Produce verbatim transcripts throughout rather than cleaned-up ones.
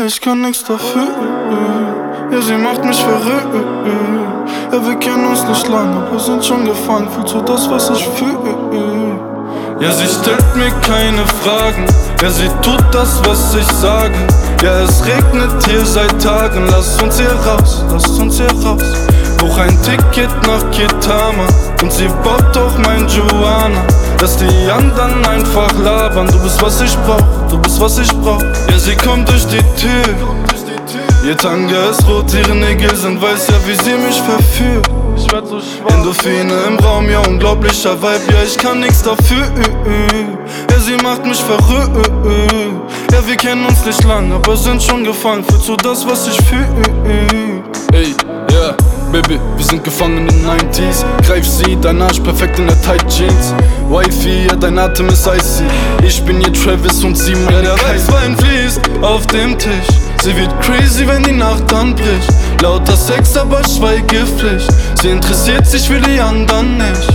ich kann nix dafür. Ja, sie macht mich verrückt. Ja, wir kennen uns nicht lang, aber sind schon gefangen. Fühlst du das, was ich fühle? Ja, sie stellt mir keine Fragen. Ja, sie tut das, was ich sage. Ja, es regnet hier seit Tagen. Lass uns hier raus, lass uns hier raus. Buch ein Ticket nach Kitama und sie baut doch mein Joanna. Dass die anderen einfach labern. Du bist, was ich brauch, du bist, was ich brauch. Ja, sie kommt durch die Tür. Ihr Tanga ist rot, ihre Nägel sind weiß. Ja, wie sie mich verführt. Ich werd so schwarz. Endorphine im Raum, ja, unglaublicher Vibe. Ja, ich kann nix dafür. Ja, sie macht mich verrückt. Ja, wir kennen uns nicht lang, aber sind schon gefangen. Fühlst du das, was ich fühl? Ey, yeah, Baby, wir sind gefangen in den neunziger. Greif sie, dein Arsch perfekt in der Tight Jeans. Wifi, ja, dein Atem ist icy. Ich bin ihr Travis und sie meine ja, der Weißwein fließt auf dem Tisch. Sie wird crazy, wenn die Nacht anbricht. Lauter Sex, aber Schweigepflicht. Sie interessiert sich für die anderen nicht.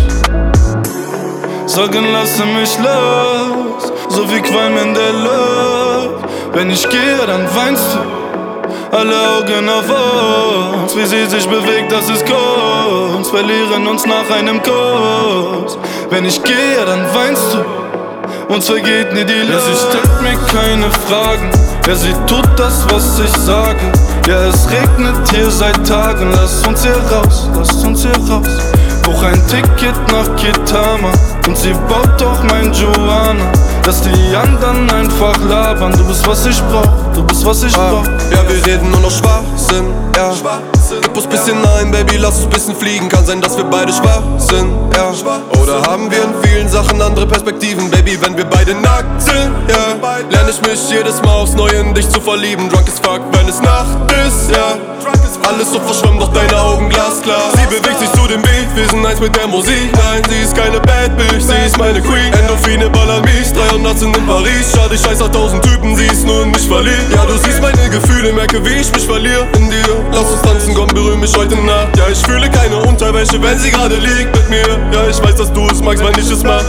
Sagen, lasse mich los, so wie Qualm in der Luft. Wenn ich gehe, dann weinst du. Alle Augen auf uns, wie sie sich bewegt, das ist Kunst. Verlieren uns nach einem Kuss. Wenn ich gehe, dann weinst du. Uns vergeht nie die Lust. Ja, sie stellt mir keine Fragen. Ja, sie tut das, was ich sage. Ja, es regnet hier seit Tagen. Lass uns hier raus, lass uns hier raus. Buch ein Ticket nach Kitama und sie baut doch mein Joanna. Dass die anderen einfach labern. Du bist, was ich brauch, du bist, was ich brauch. Ja, wir reden nur noch Schwachsinn, ja. Gib uns bisschen ein, Baby, lass uns bisschen fliegen. Kann sein, dass wir beide schwach sind, ja. Oder haben wir in vielen Sachen andere Perspektiven, Baby, wenn wir beide nackt sind, ja. Lern ich mich jedes Mal aufs Neue in dich zu verlieben. Drunk as fuck, wenn es Nacht ist, ja. Alles so verschwommen, doch deine Augen glasklar. Sie bewegt sich zu dem Beat, wir sind eins mit der Musik. Nein, sie ist keine Bad Bitch, sie ist meine Queen. Endorphine ballern mich, dreihundert sind in Paris. Schade, ich scheiß auf tausend Typen, sie ist nur in mich verliebt. Ja, du siehst meine Gefühle, merke wie ich mich verliere in dir. Lass uns tanzen, komm, berühr mich heute Nacht. Ja, ich fühle keine Unterwäsche, wenn sie gerade liegt mit mir. Ja, ich weiß, dass du es magst, wenn ich es mach.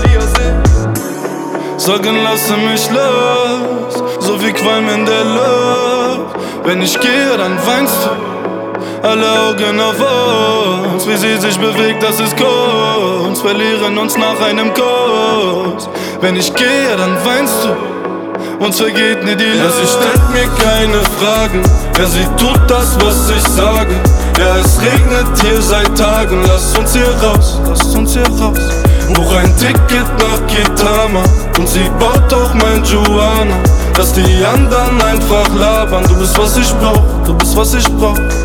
Sagen, lasse mich los, so wie Qualm in der Luft. Wenn ich gehe, dann weinst du. Alle Augen auf uns, wie sie sich bewegt, das ist Kunst. Verlieren uns nach einem Kuss. Wenn ich gehe, dann weinst du. Uns vergeht nie die Lust. Ja, sie stellt mir keine Fragen. Ja, sie tut das, was ich sage. Ja, es regnet hier seit Tagen. Lass uns hier raus, lass uns hier raus. Buch ein Ticket nach Kitama und sie baut doch mein Joanna. Dass die anderen einfach labern. Du bist, was ich brauch, du bist, was ich brauch.